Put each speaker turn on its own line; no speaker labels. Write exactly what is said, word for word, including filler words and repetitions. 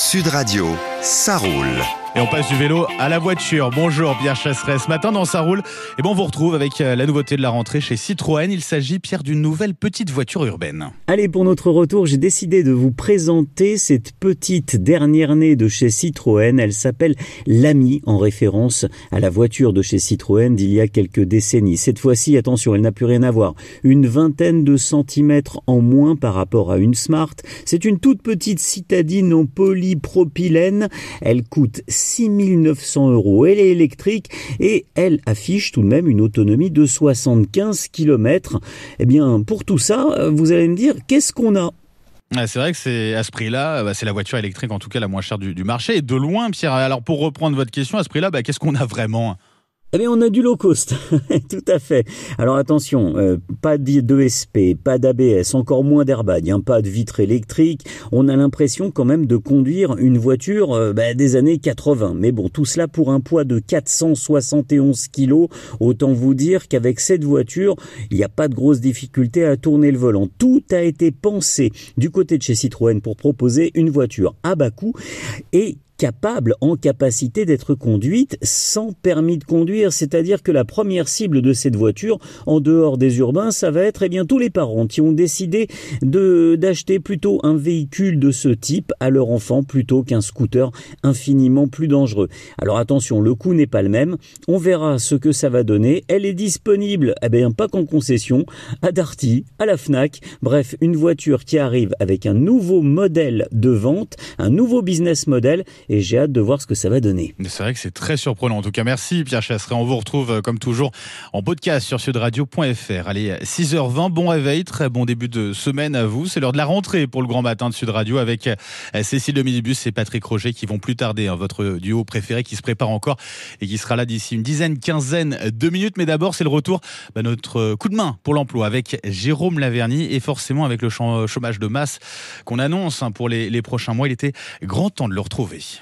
Sud Radio, ça roule.
Et on passe du vélo à la voiture. Bonjour Pierre Chasseret. Ce matin dans Ça roule, et bon, on vous retrouve avec la nouveauté de la rentrée chez Citroën. Il s'agit, Pierre, d'une nouvelle petite voiture urbaine.
Allez, pour notre retour, j'ai décidé de vous présenter cette petite dernière née de chez Citroën. Elle s'appelle l'Ami, en référence à la voiture de chez Citroën d'il y a quelques décennies. Cette fois-ci, attention, elle n'a plus rien à voir. Une vingtaine de centimètres en moins par rapport à une Smart. C'est une toute petite citadine en polypropylène. Elle coûte six mille neuf cents euros. Elle est électrique et elle affiche tout de même une autonomie de soixante-quinze kilomètres. Eh bien, pour tout ça, vous allez me dire, qu'est-ce qu'on a ?
Ah, c'est vrai que c'est à ce prix-là, bah, c'est la voiture électrique en tout cas la moins chère du, du marché. Et de loin, Pierre, alors pour reprendre votre question, à ce prix-là, bah, qu'est-ce qu'on a vraiment ?
Eh bien, on a du low cost, tout à fait. Alors attention, euh, pas d'E S P, pas d'A B S, encore moins d'airbag, hein, pas de vitre électrique. On a l'impression quand même de conduire une voiture euh, bah, des années quatre-vingts. Mais bon, tout cela pour un poids de quatre cent soixante et onze kilos. Autant vous dire qu'avec cette voiture, il n'y a pas de grosse difficulté à tourner le volant. Tout a été pensé du côté de chez Citroën pour proposer une voiture à bas coût et capable, en capacité d'être conduite sans permis de conduire. C'est-à-dire que la première cible de cette voiture, en dehors des urbains, ça va être eh bien tous les parents qui ont décidé de d'acheter plutôt un véhicule de ce type à leur enfant plutôt qu'un scooter infiniment plus dangereux. Alors attention, le coût n'est pas le même. On verra ce que ça va donner. Elle est disponible, eh bien pas qu'en concession, à Darty, à la Fnac. Bref, une voiture qui arrive avec un nouveau modèle de vente, un nouveau business model. Et j'ai hâte de voir ce que ça va donner.
C'est vrai que c'est très surprenant. En tout cas, merci Pierre Chasseret. On vous retrouve comme toujours en podcast sur sudradio point f r. Allez, six heures vingt, bon réveil, très bon début de semaine à vous. C'est l'heure de la rentrée pour le grand matin de Sud Radio avec Cécile de Minibus et Patrick Roger qui vont plus tarder, hein, votre duo préféré qui se prépare encore et qui sera là d'ici une dizaine, quinzaine de minutes. Mais d'abord, c'est le retour bah, notre coup de main pour l'emploi avec Jérôme Laverny et forcément avec le chômage de masse qu'on annonce hein, pour les, les prochains mois. Il était grand temps de le retrouver.